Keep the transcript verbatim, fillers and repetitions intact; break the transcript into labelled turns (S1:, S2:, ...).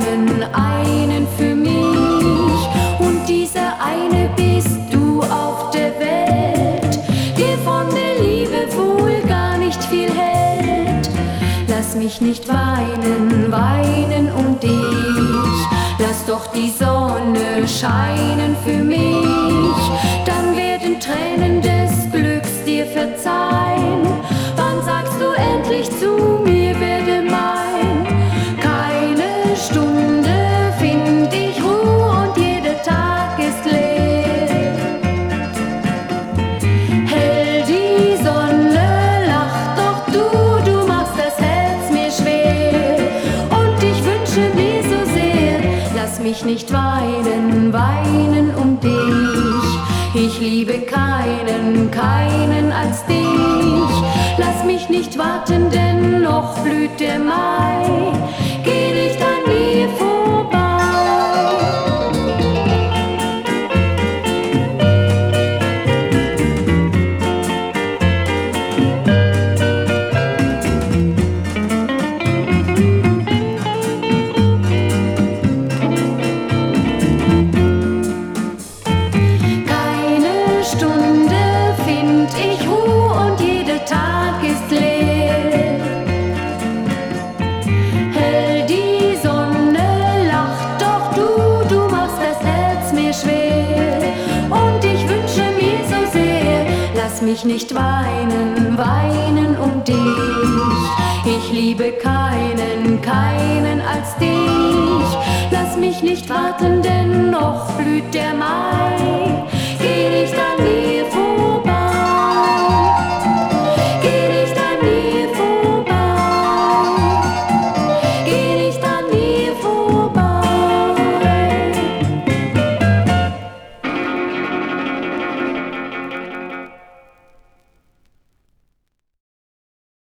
S1: einen, einen für mich. Und dieser eine bist du auf der Welt, der von der Liebe wohl gar nicht viel hält. Lass mich nicht weinen, weinen um dich. Lass doch die Sonne scheinen für mich. Dann werden Tränen des Glücks dir verzeihen. Wann sagst du endlich zu mir, werde mein? Keine Stunde find ich Ruhe und jeder Tag ist leer. Hell die Sonne lacht, doch du, du machst das Herz mir schwer. Und ich wünsche mir so sehr, lass mich nicht weinen, weinen um dich. Ich liebe keinen, keinen als dich. Lass mich nicht warten, denn noch blüht der Mai. Geh nicht an mir vorbei. Keine Stunde find ich Ruhe und jeder Tag ist leer. Hell die Sonne lacht, doch du, du machst das Herz mir schwer. Und ich wünsche mir so sehr, lass mich nicht weinen, weinen um dich. Ich liebe keinen, keinen als dich. Lass mich nicht warten, denn noch blüht der Mai.